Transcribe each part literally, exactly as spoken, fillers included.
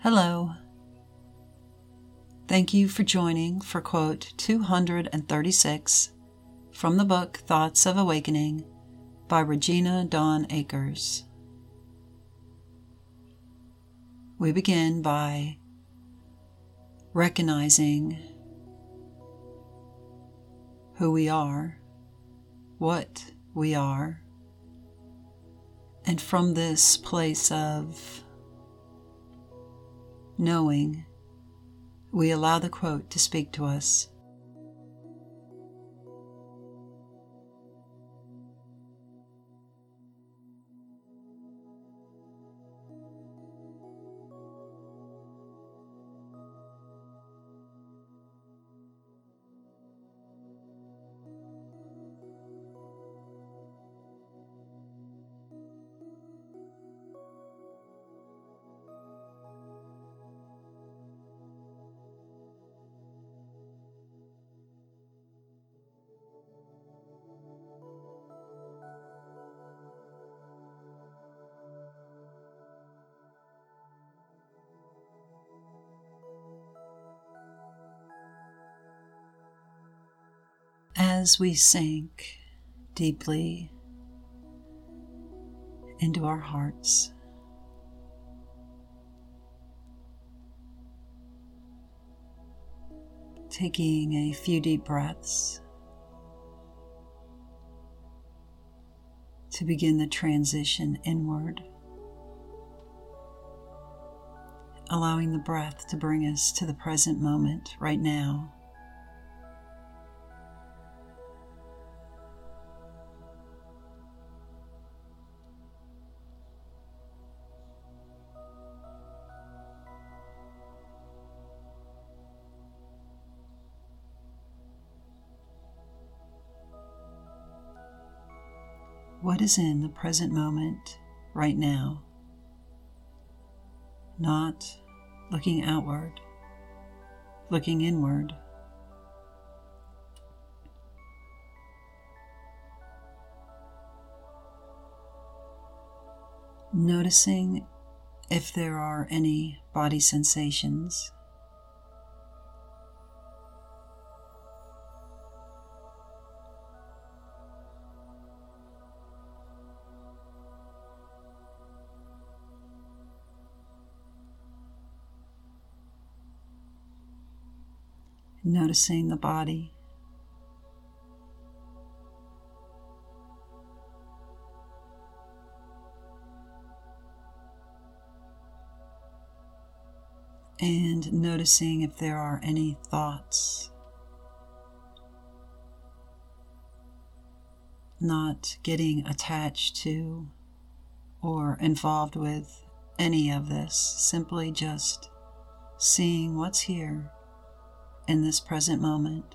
Hello. Thank you for joining for quote two hundred thirty-six from the book Thoughts of Awakening by Regina Dawn Akers. We begin by recognizing who we are, what we are, and from this place of knowing, we allow the quote to speak to us. As we sink deeply into our hearts, taking a few deep breaths to begin the transition inward, allowing the breath to bring us to the present moment right now. What is in the present moment right now? Not looking outward, looking inward. Noticing if there are any body sensations. Noticing the body. And noticing if there are any thoughts. Not getting attached to or involved with any of this, simply just seeing what's here in this present moment.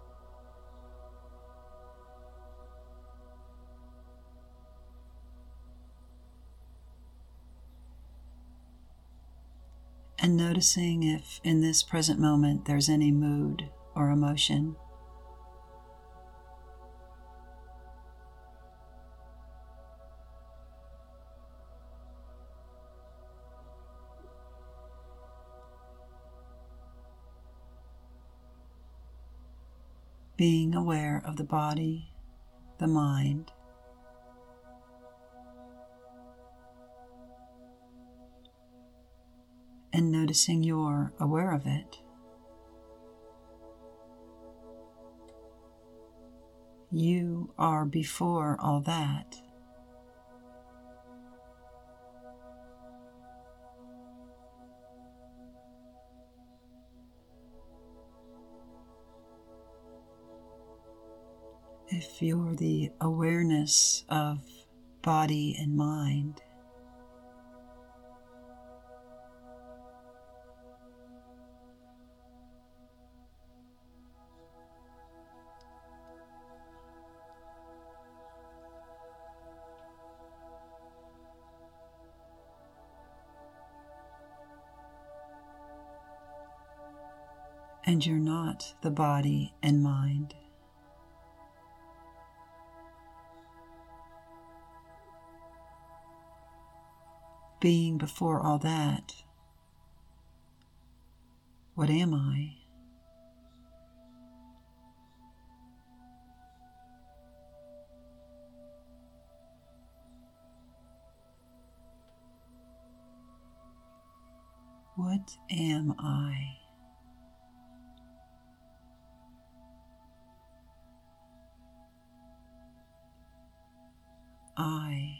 And noticing if in this present moment there's any mood or emotion. Being aware of the body, the mind, and noticing you're aware of it. You are before all that. If you're the awareness of body and mind, and you're not the body and mind. Being before all that, What am I? What am I? I.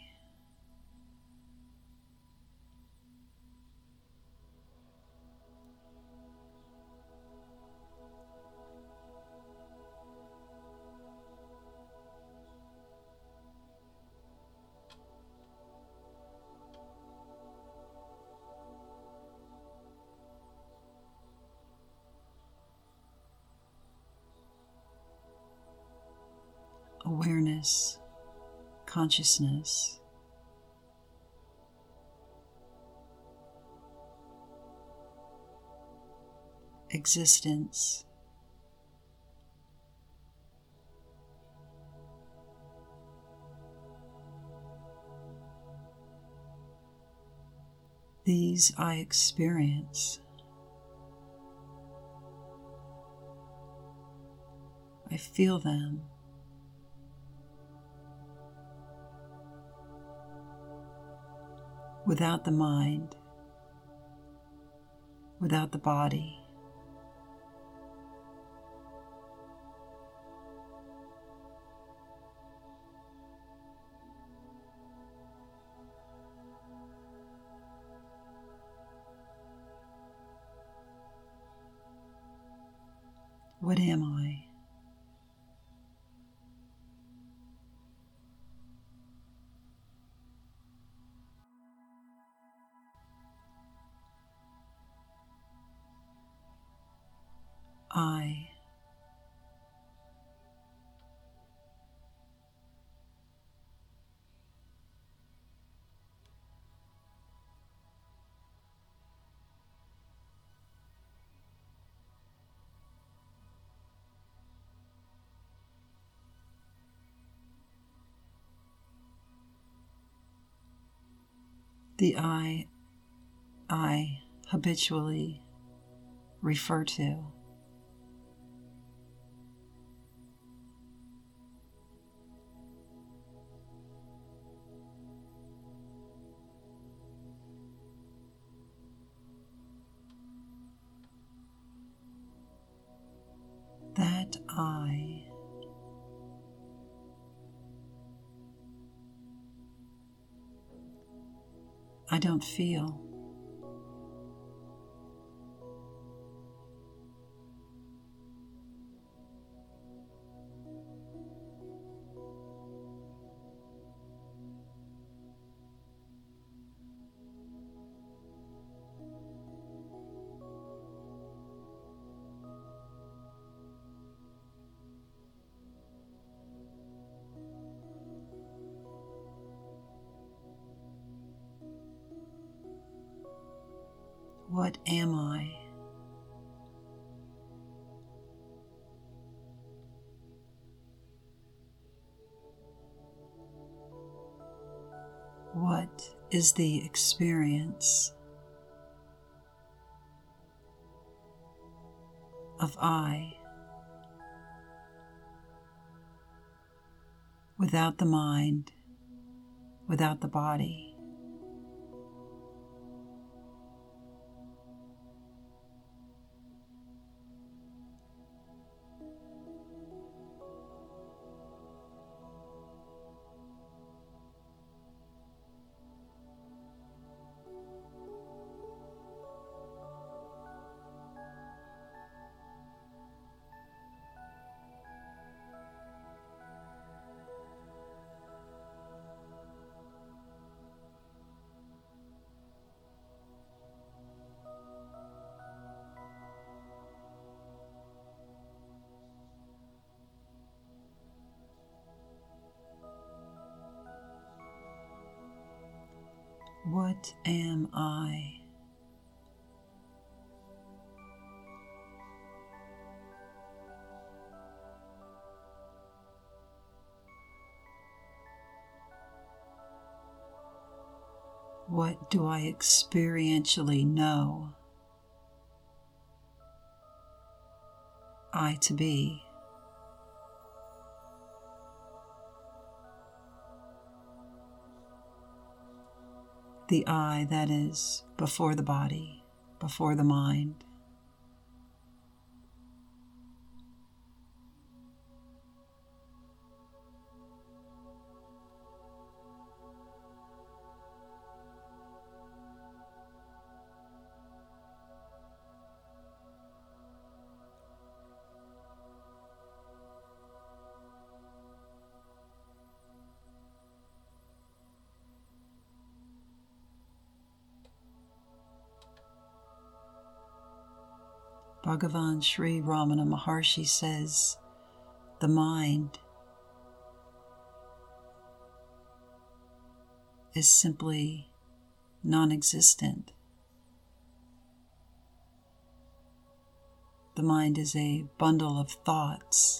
Awareness, consciousness, existence, these I experience. I feel them. Without the mind, without the body. What am I? I. The I I habitually refer to. That I. I don't feel. What am I? What is the experience of I without the mind, without the body? What am I? What do I experientially know? I to be. The I that is before the body, before the mind. Bhagavan Sri Ramana Maharshi says, the mind is simply non-existent. The mind is a bundle of thoughts.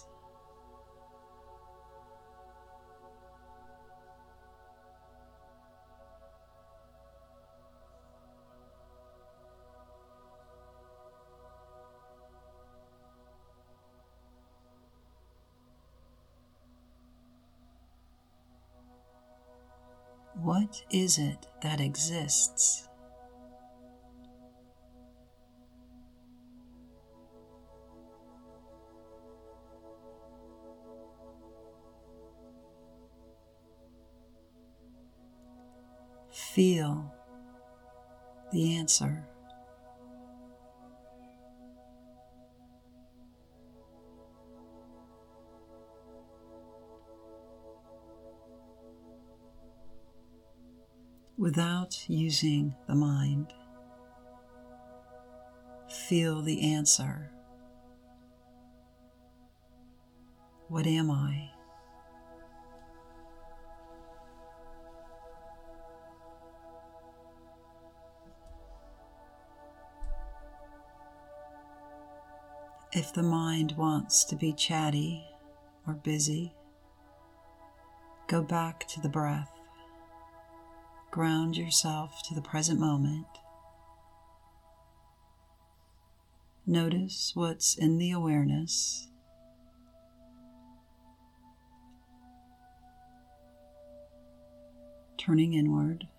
What is it that exists? Feel the answer. Without using the mind, feel the answer. What am I? If the mind wants to be chatty or busy, go back to the breath. Ground yourself to the present moment. Notice what's in the awareness. Turning inward.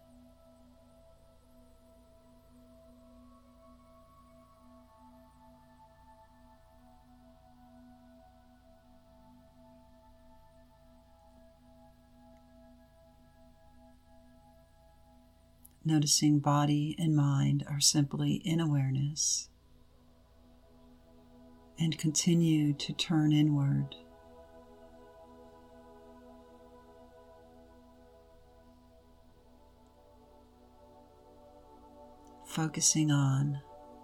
Noticing body and mind are simply in awareness, and continue to turn inward. Focusing on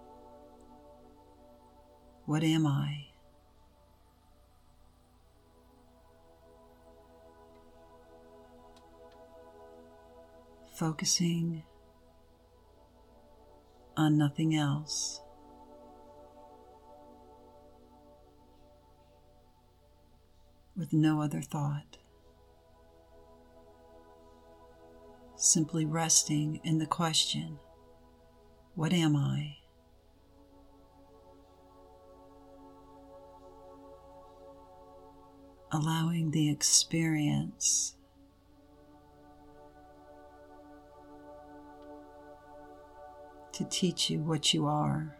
what am I? Focusing on nothing else. With no other thought. Simply resting in the question, what am I? Allowing the experience to teach you what you are.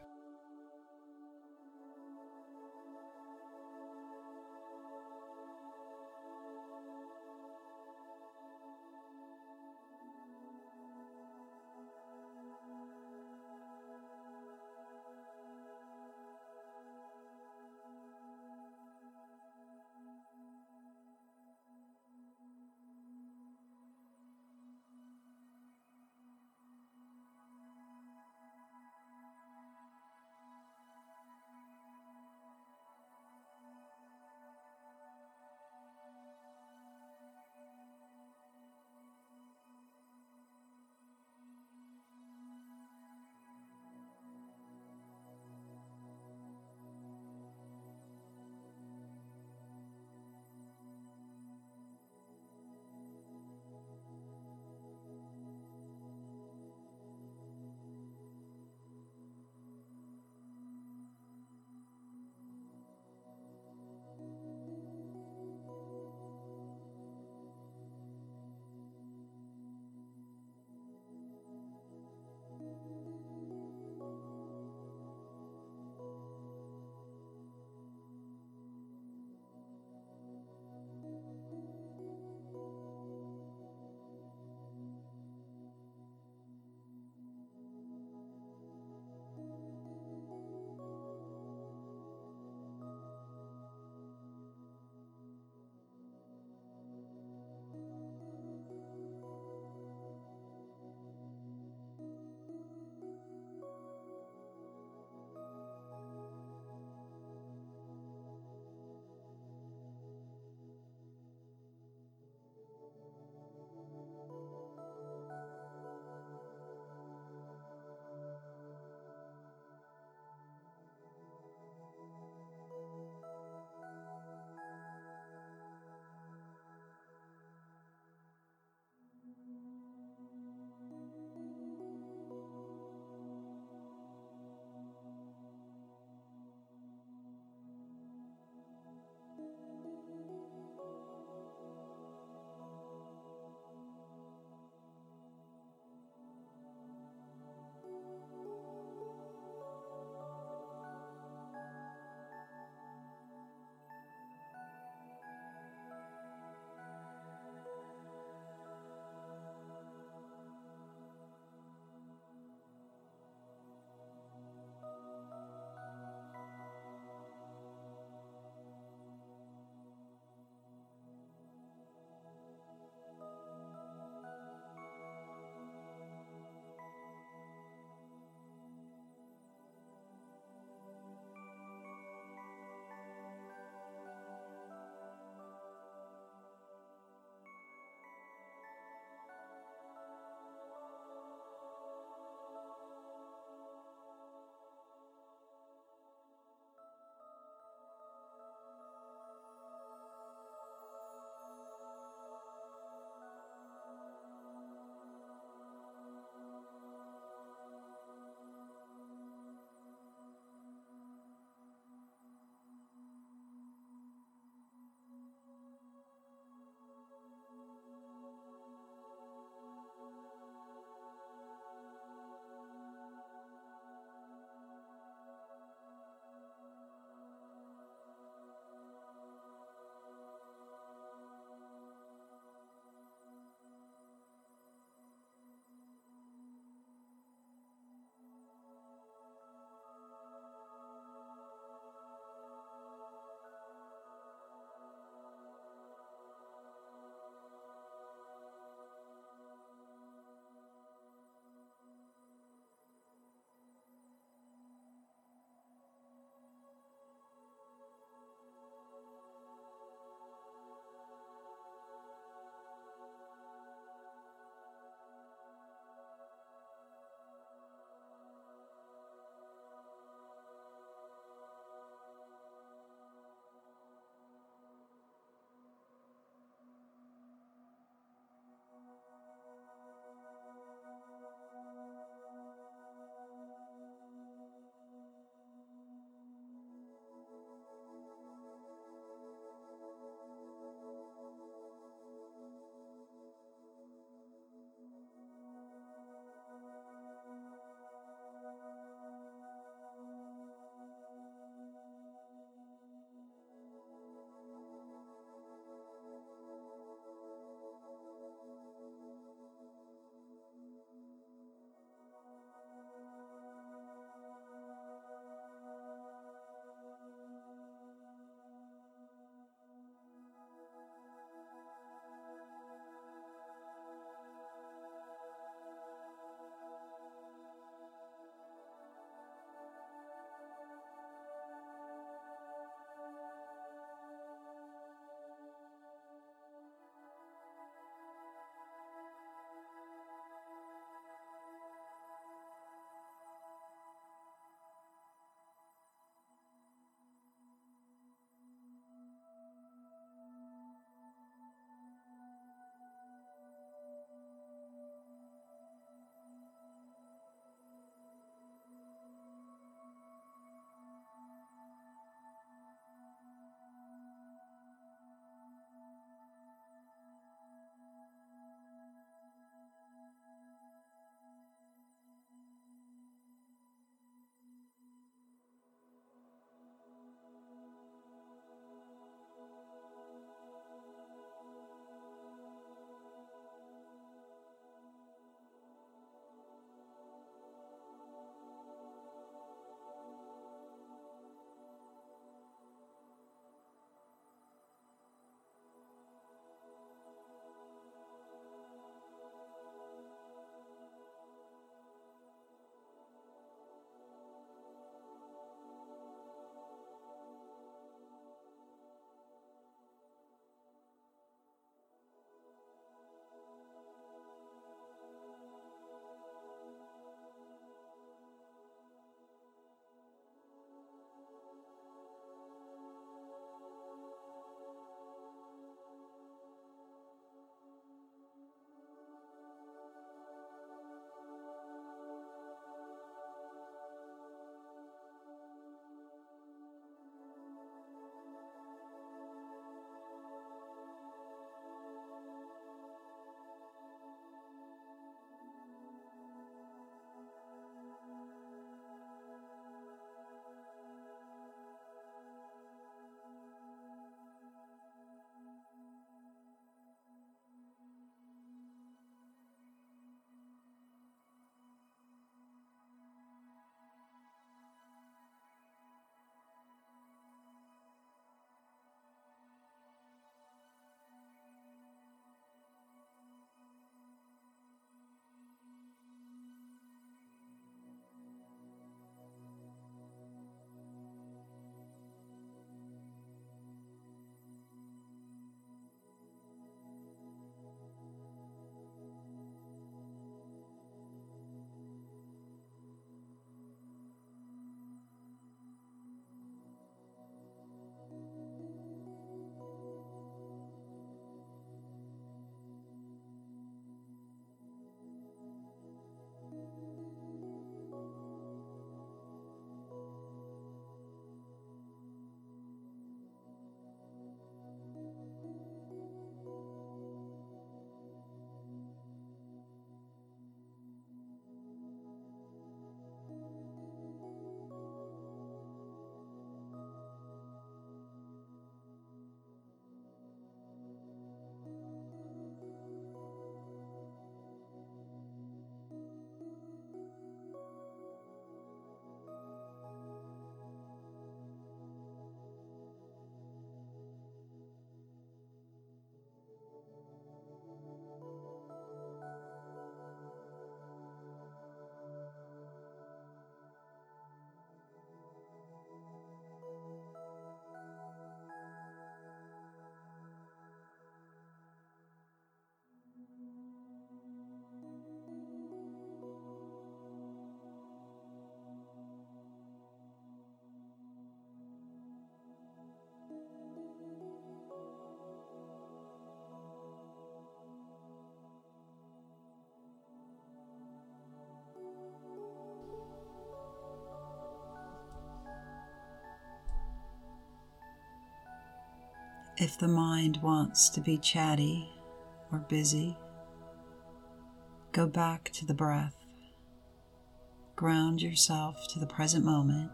If the mind wants to be chatty or busy, go back to the breath. Ground yourself to the present moment.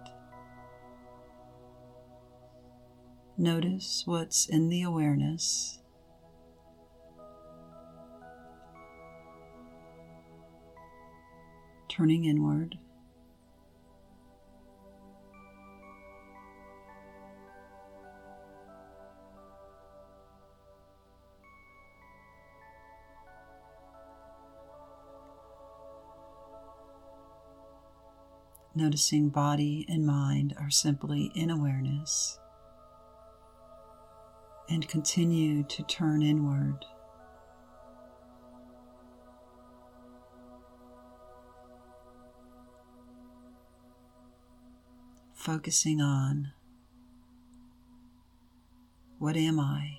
Notice what's in the awareness. Turning inward. Noticing body and mind are simply in awareness, and continue to turn inward. Focusing on, what am I?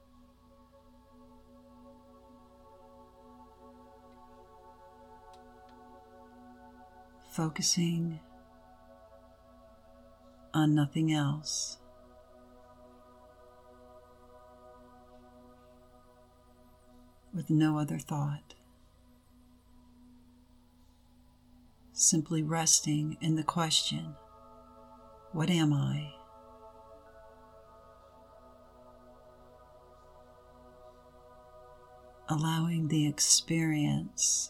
Focusing on nothing else. With no other thought. Simply resting in the question, what am I? Allowing the experience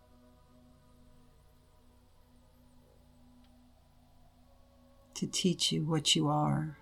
to teach you what you are.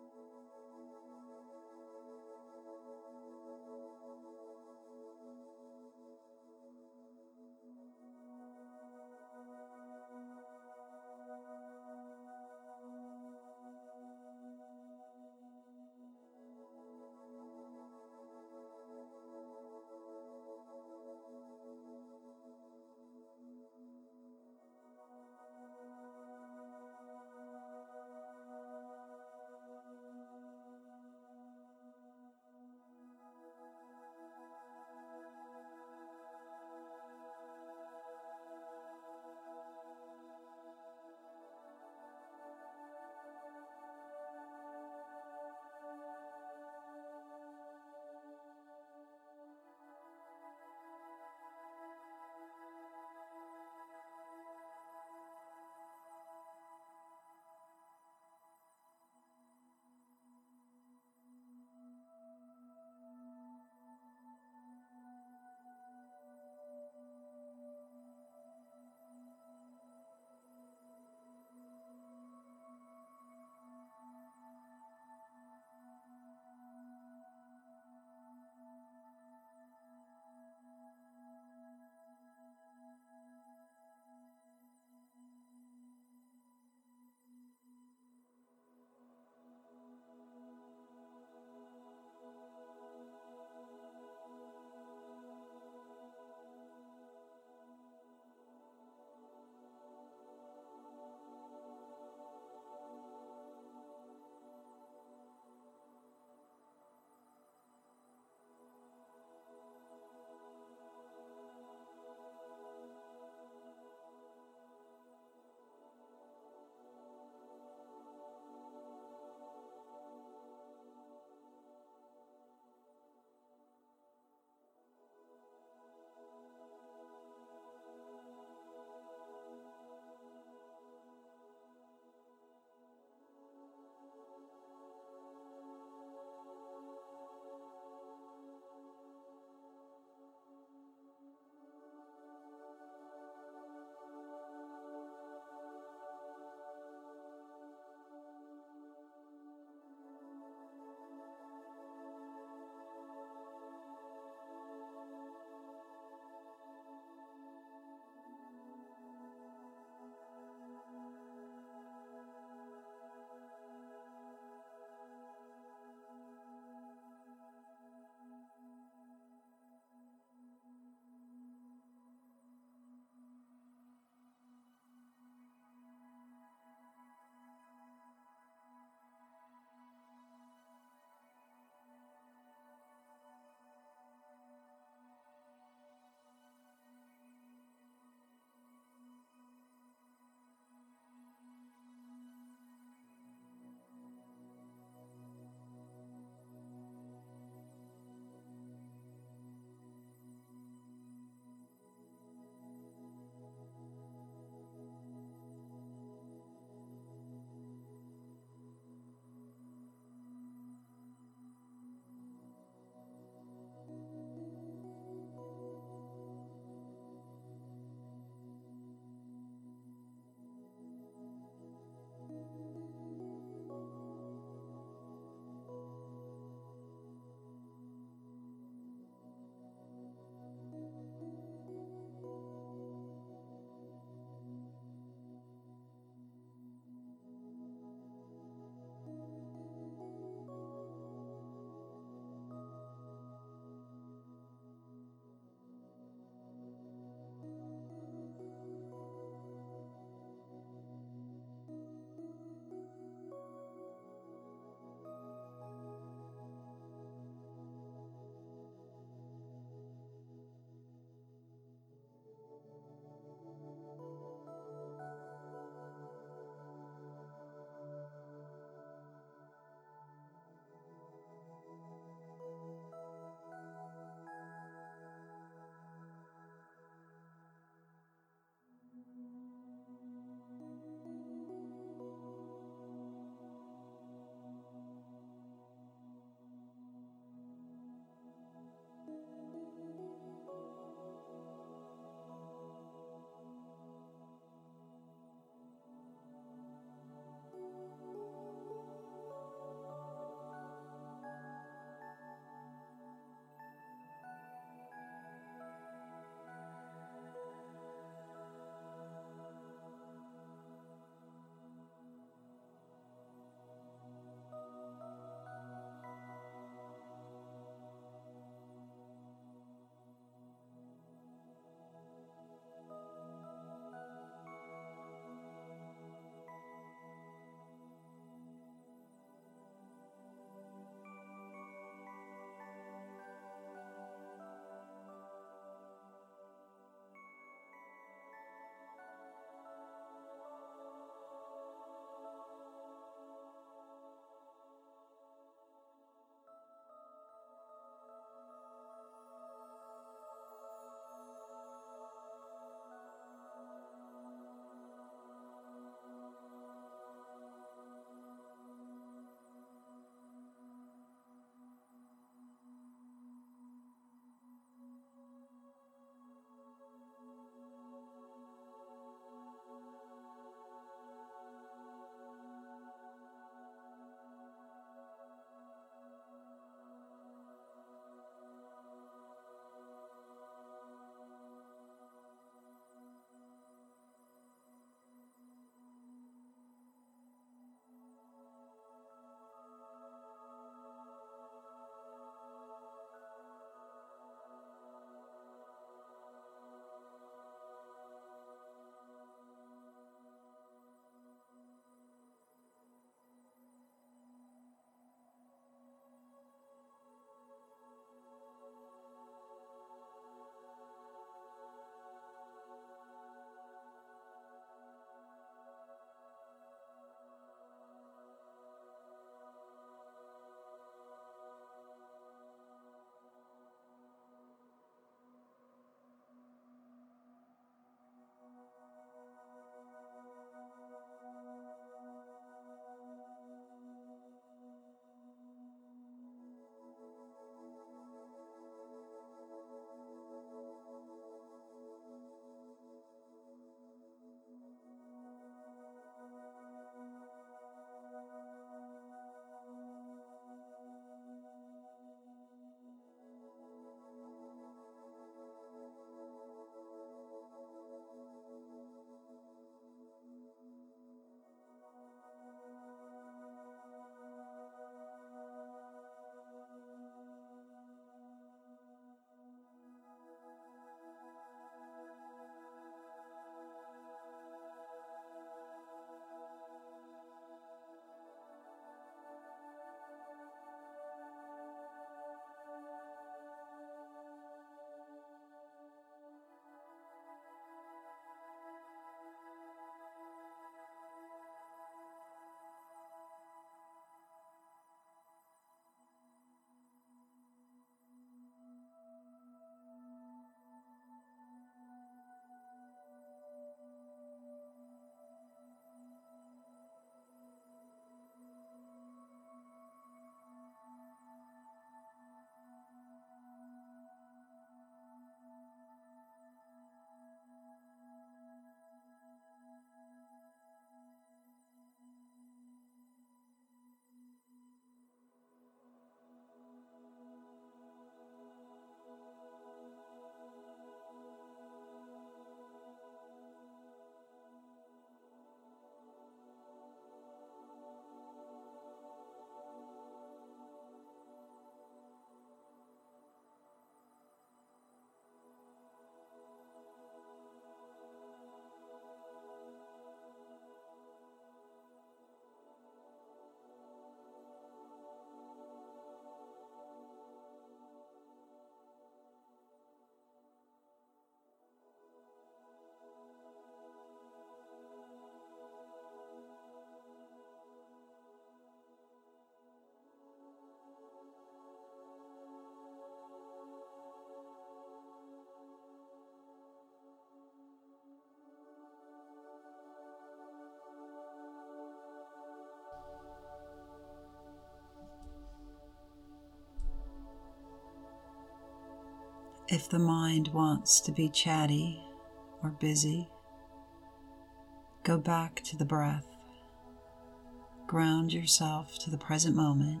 If the mind wants to be chatty or busy, go back to the breath. Ground yourself to the present moment.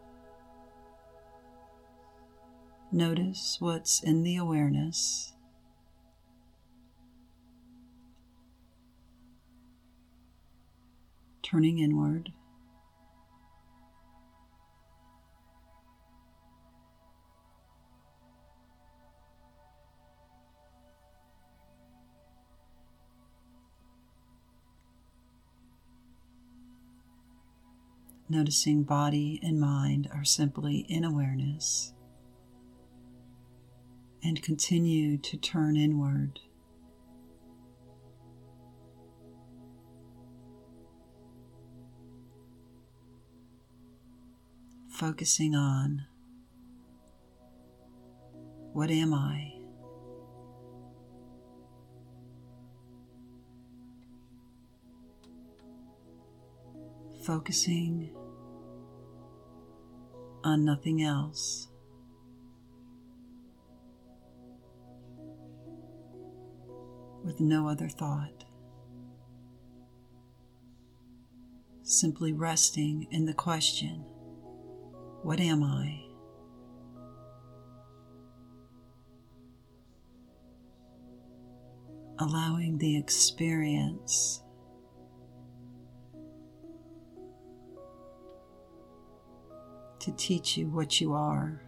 Notice what's in the awareness. Turning inward. Noticing body and mind are simply in awareness, and continue to turn inward. Focusing on, what am I? Focusing on nothing else. With no other thought. Simply resting in the question, what am I? Allowing the experience to teach you what you are.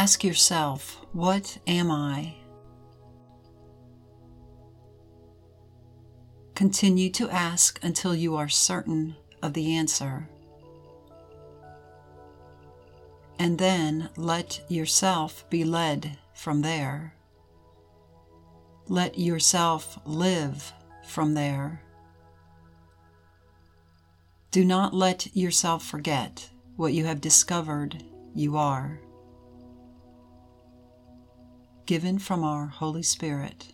Ask yourself, what am I? Continue to ask until you are certain of the answer. And then let yourself be led from there. Let yourself live from there. Do not let yourself forget what you have discovered you are. Given from our Holy Spirit.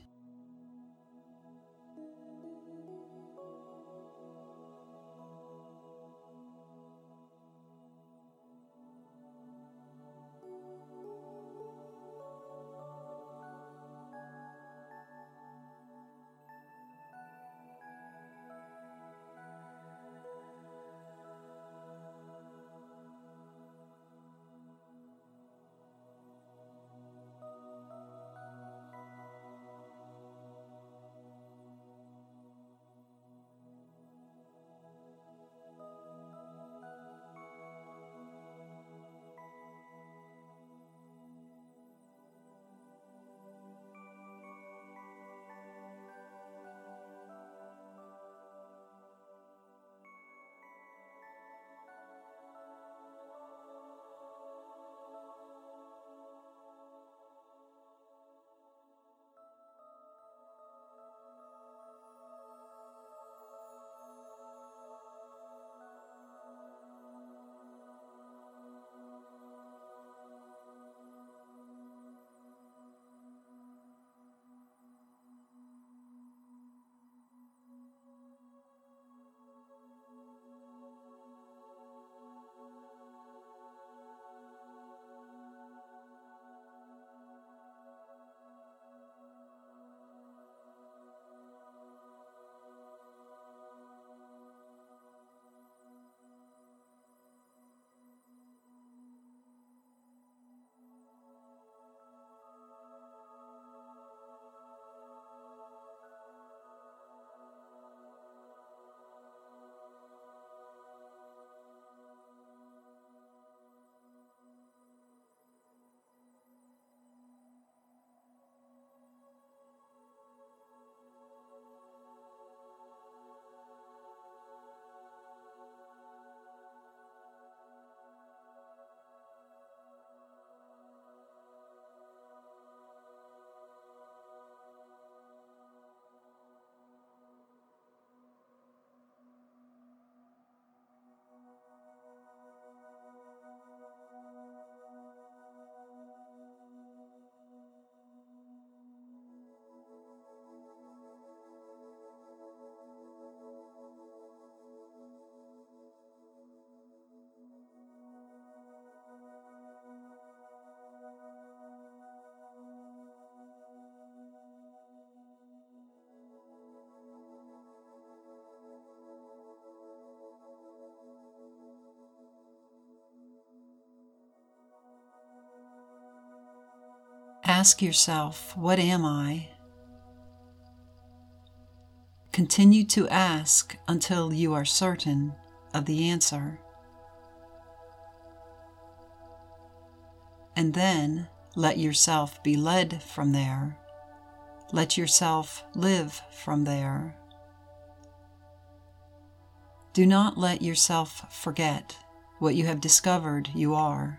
Ask yourself, what am I? Continue to ask until you are certain of the answer. And then let yourself be led from there. Let yourself live from there. Do not let yourself forget what you have discovered you are.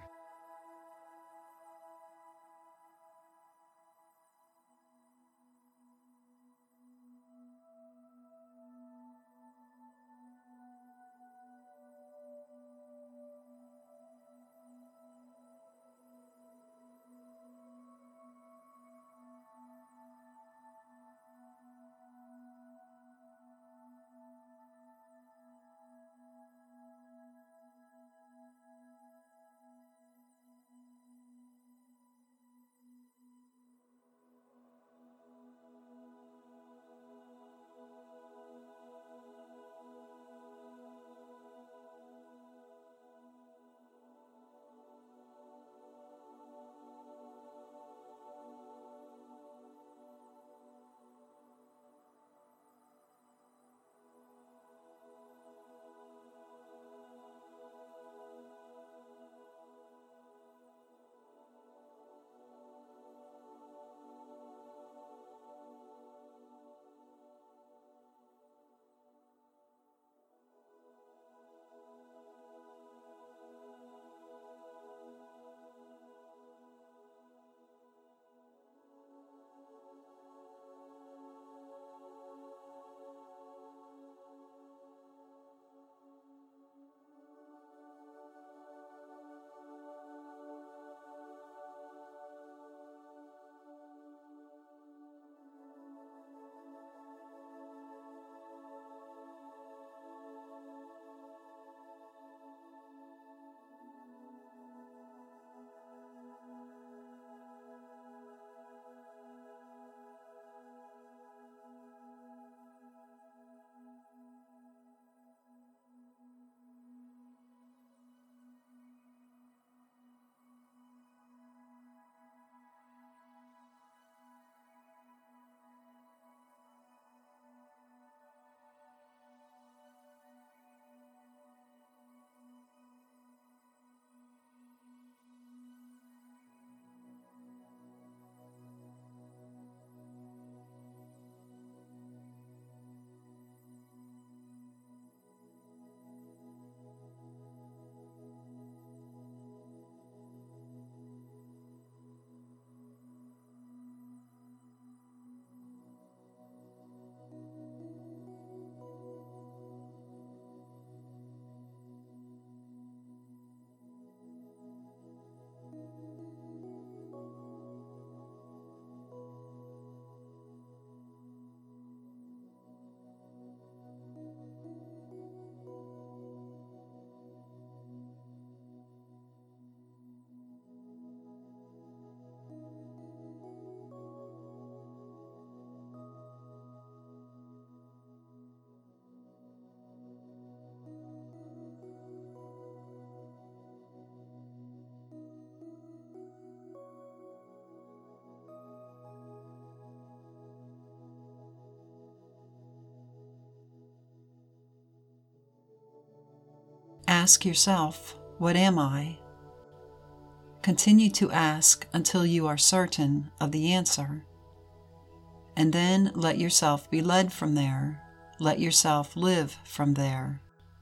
Ask yourself, what am I? Continue to ask until you are certain of the answer. And then let yourself be led from there. Let yourself live from there.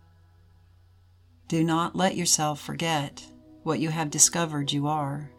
Do not let yourself forget what you have discovered you are.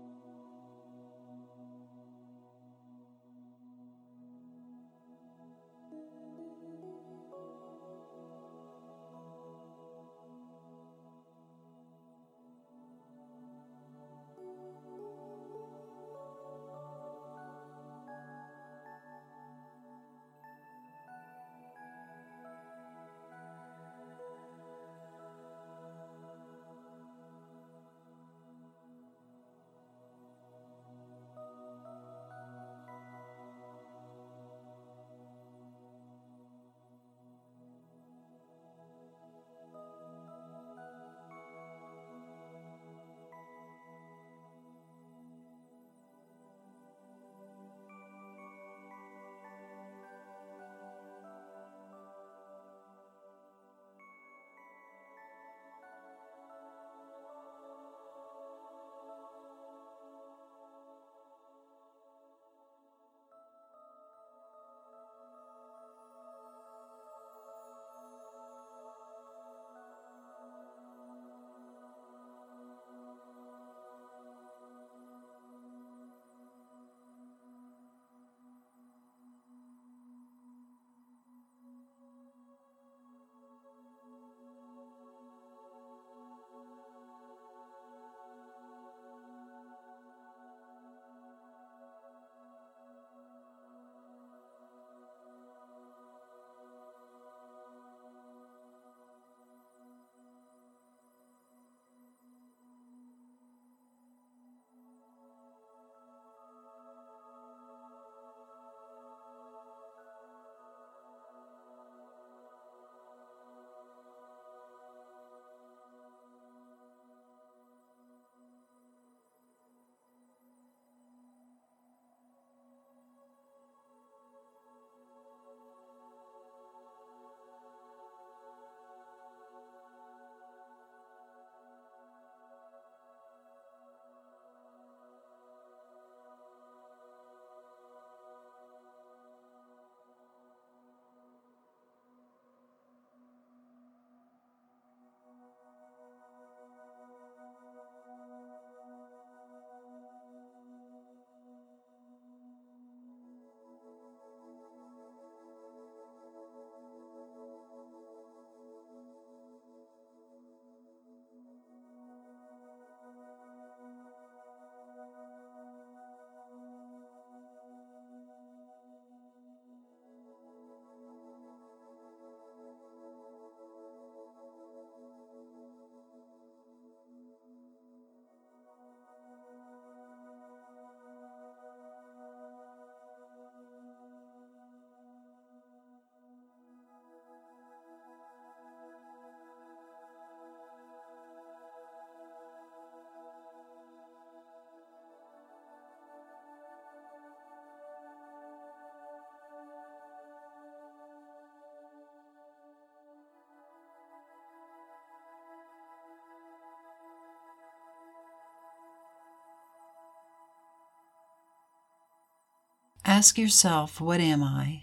Ask yourself, what am I?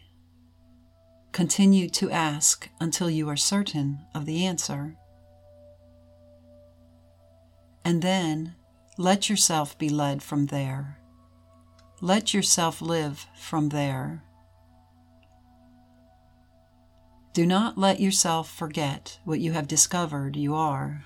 Continue to ask until you are certain of the answer. And then let yourself be led from there. Let yourself live from there. Do not let yourself forget what you have discovered you are.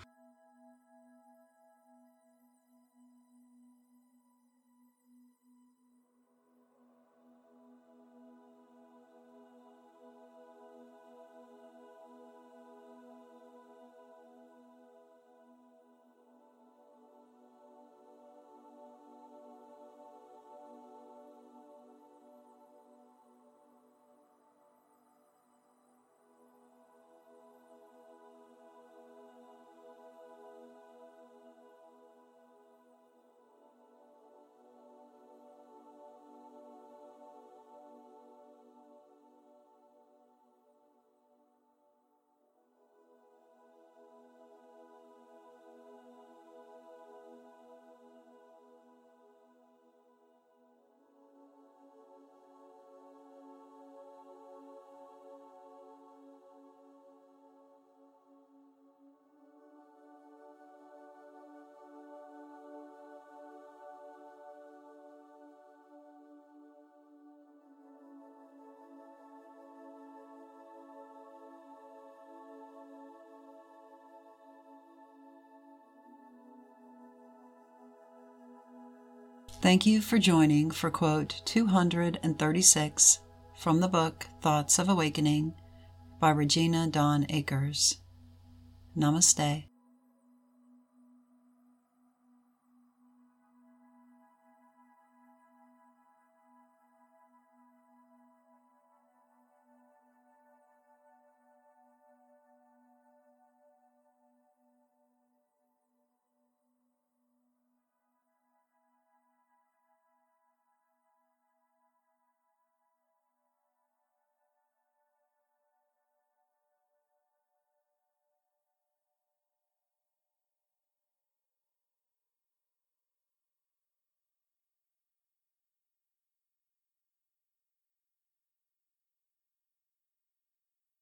Thank you for joining for quote two hundred thirty-six from the book Thoughts of Awakening by Regina Dawn Akers. Namaste.